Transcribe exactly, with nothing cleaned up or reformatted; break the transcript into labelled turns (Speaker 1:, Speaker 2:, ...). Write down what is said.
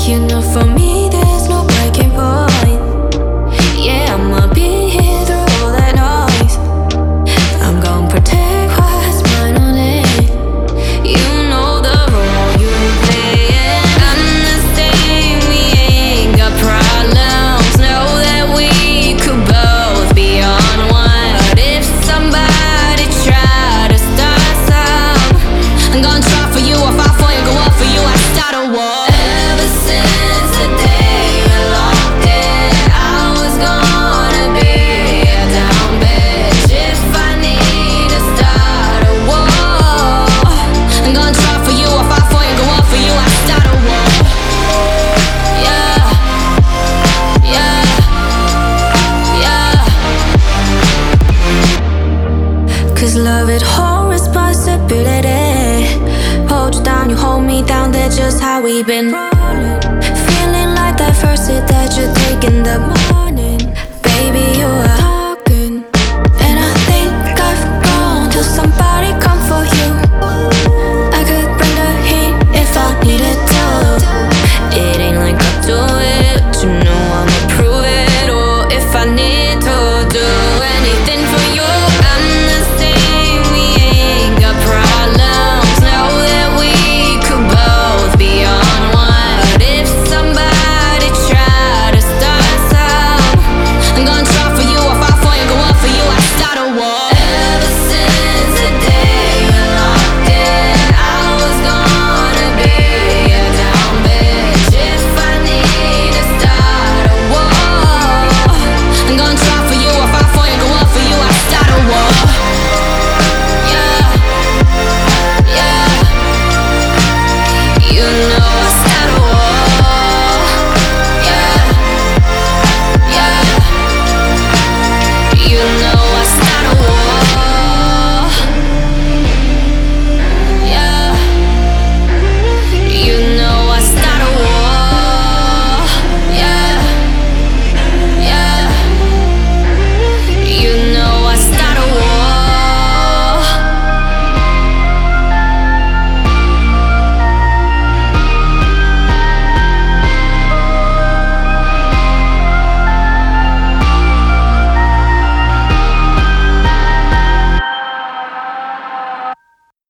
Speaker 1: You know, for me, there's no breaking point. Yeah, I'ma be here through all that noise. I'm gonna protect what's mine on it. You know the role you play, and I'm the same. We ain't got problems. Know that we could both be on one. But if somebody try to start some, I'm gonna try for you, I'll fight for you, go up for you, I start a war. Ever since the day we locked in, I was gonna be a down bitch. If I need to start a war, I'm gonna try for you, I'll fight for you, go up for you, I start a war. Yeah, yeah, yeah. Cause love it whole responsibility. Hold you down, you hold me down, that's just how we've been rolling. Feeling like that first hit that you're taking the most.